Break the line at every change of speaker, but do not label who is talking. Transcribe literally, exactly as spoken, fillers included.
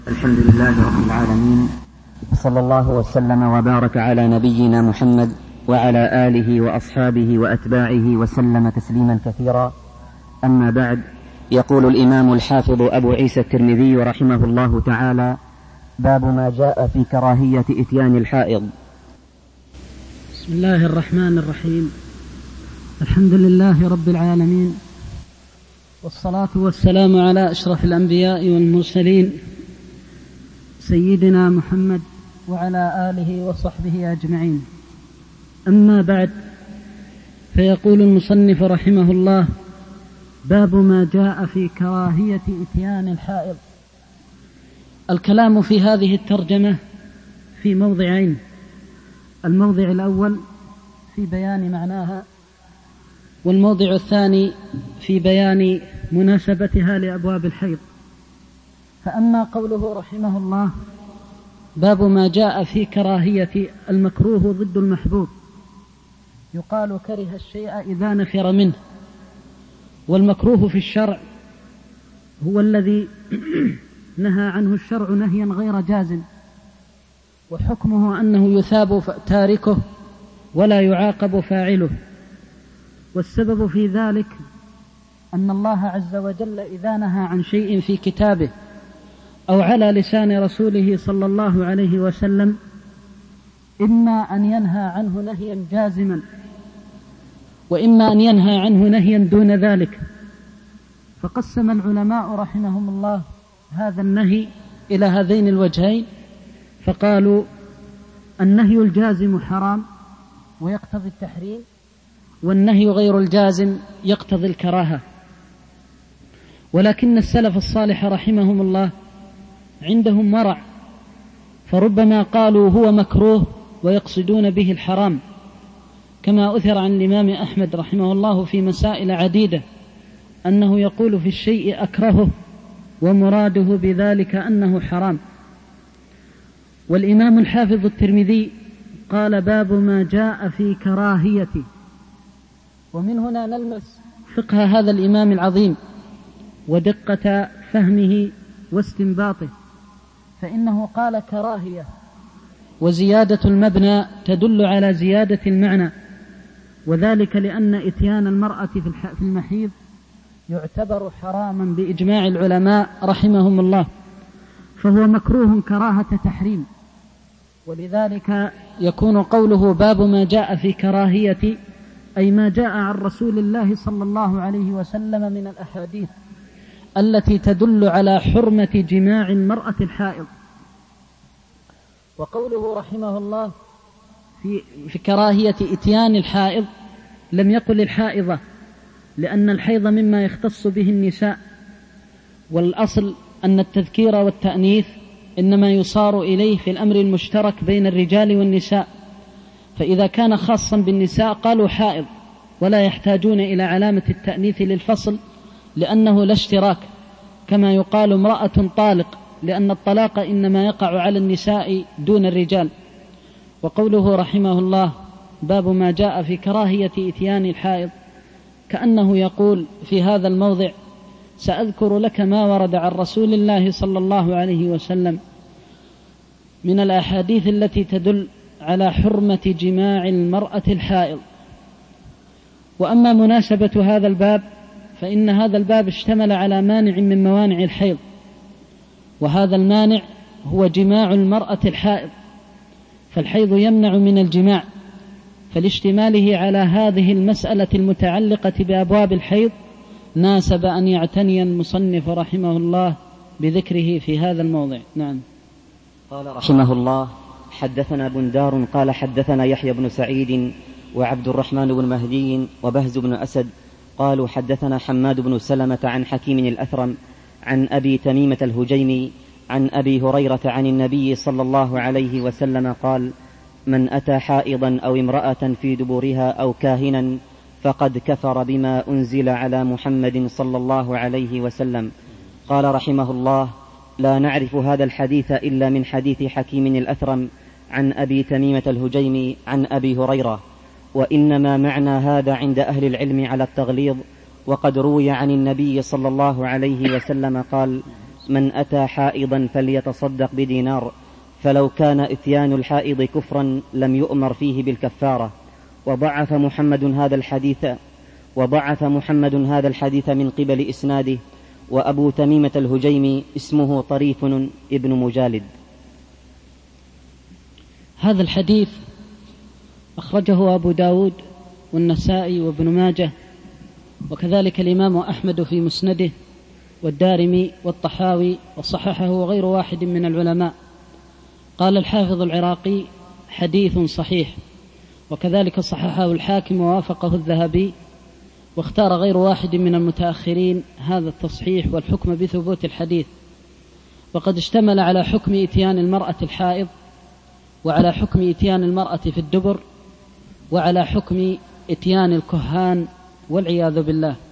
الحمد لله رب العالمين، صلى الله وسلم وبارك على نبينا محمد وعلى آله وأصحابه وأتباعه وسلم تسليما كثيرا. أما بعد، يقول الإمام الحافظ أبو عيسى الترمذي رحمه الله تعالى: باب ما جاء في كراهية إتيان الحائض.
بسم الله الرحمن الرحيم. الحمد لله رب العالمين، والصلاة والسلام على أشرف الأنبياء والمرسلين سيدنا محمد وعلى آله وصحبه أجمعين. أما بعد، فيقول المصنف رحمه الله: باب ما جاء في كراهية إتيان الحائض. الكلام في هذه الترجمة في موضعين: الموضع الأول في بيان معناها، والموضع الثاني في بيان مناسبتها لأبواب الحيض. فأما قوله رحمه الله: باب ما جاء في كراهية، المكروه ضد المحبوب، يقال كره الشيء إذا نفر منه، والمكروه في الشرع هو الذي نهى عنه الشرع نهيا غير جازم، وحكمه أنه يثاب تاركه ولا يعاقب فاعله. والسبب في ذلك أن الله عز وجل إذا نهى عن شيء في كتابه أو على لسان رسوله صلى الله عليه وسلم، إما أن ينهى عنه نهيا جازما، وإما أن ينهى عنه نهيا دون ذلك. فقسم العلماء رحمهم الله هذا النهي إلى هذين الوجهين، فقالوا: النهي الجازم حرام ويقتضي التحريم، والنهي غير الجازم يقتضي الكراهة. ولكن السلف الصالح رحمهم الله عندهم ورع، فربما قالوا هو مكروه ويقصدون به الحرام، كما أثر عن الإمام أحمد رحمه الله في مسائل عديدة أنه يقول في الشيء أكرهه ومراده بذلك أنه حرام. والإمام الحافظ الترمذي قال: باب ما جاء في كراهية. ومن هنا نلمس فقه هذا الإمام العظيم ودقة فهمه واستنباطه، فإنه قال كراهية، وزيادة المبنى تدل على زيادة المعنى، وذلك لأن إتيان المرأة في المحيض يعتبر حراما بإجماع العلماء رحمهم الله، فهو مكروه كراهة تحريم. ولذلك يكون قوله باب ما جاء في كراهية أي ما جاء عن رسول الله صلى الله عليه وسلم من الأحاديث التي تدل على حرمة جماع المرأة الحائض. وقوله رحمه الله في, في كراهية إتيان الحائض لم يقل الحائضة، لأن الحيض مما يختص به النساء، والأصل أن التذكير والتأنيث إنما يصار إليه في الأمر المشترك بين الرجال والنساء، فإذا كان خاصا بالنساء قالوا حائض، ولا يحتاجون إلى علامة التأنيث للفصل، لأنه لا اشتراك، كما يقال امرأة طالق، لأن الطلاق إنما يقع على النساء دون الرجال. وقوله رحمه الله باب ما جاء في كراهية إتيان الحائض، كأنه يقول في هذا الموضع: سأذكر لك ما ورد عن رسول الله صلى الله عليه وسلم من الأحاديث التي تدل على حرمة جماع المرأة الحائض. وأما مناسبة هذا الباب فإن هذا الباب اشتمل على مانع من موانع الحيض، وهذا المانع هو جماع المرأة الحائض، فالحيض يمنع من الجماع، فلاشتماله على هذه المسألة المتعلقة بأبواب الحيض ناسب أن يعتني المصنف رحمه الله بذكره في هذا الموضع. نعم.
قال رحمه الله: حدثنا بندار قال حدثنا يحيى بن سعيد وعبد الرحمن بن مهدي وبهز بن أسد قالوا حدثنا حماد بن سلمة عن حكيم الأثرم عن أبي تميمة الهجيمي عن أبي هريرة عن النبي صلى الله عليه وسلم قال: من أتى حائضا أو امرأة في دبورها أو كاهنا فقد كفر بما أنزل على محمد صلى الله عليه وسلم. قال رحمه الله: لا نعرف هذا الحديث إلا من حديث حكيم الأثرم عن أبي تميمة الهجيمي عن أبي هريرة، وإنما معنى هذا عند أهل العلم على التغليظ، وقد روي عن النبي صلى الله عليه وسلم قال: من أتى حائضا فليتصدق بدينار، فلو كان إتيان الحائض كفرا لم يؤمر فيه بالكفارة. وضعف محمد هذا الحديث وضعف محمد هذا الحديث من قبل إسناده. وأبو تميمة الهجيمي اسمه طريف ابن مجالد.
هذا الحديث أخرجه أبو داود والنسائي وابن ماجه، وكذلك الإمام أحمد في مسنده، والدارمي والطحاوي، وصححه غير واحد من العلماء. قال الحافظ العراقي حديث صحيح، وكذلك صححه الحاكم ووافقه الذهبي، واختار غير واحد من المتأخرين هذا التصحيح والحكم بثبوت الحديث. وقد اشتمل على حكم إتيان المرأة الحائض، وعلى حكم إتيان المرأة في الدبر، وعلى حكم إتيان الكهان والعياذ بالله.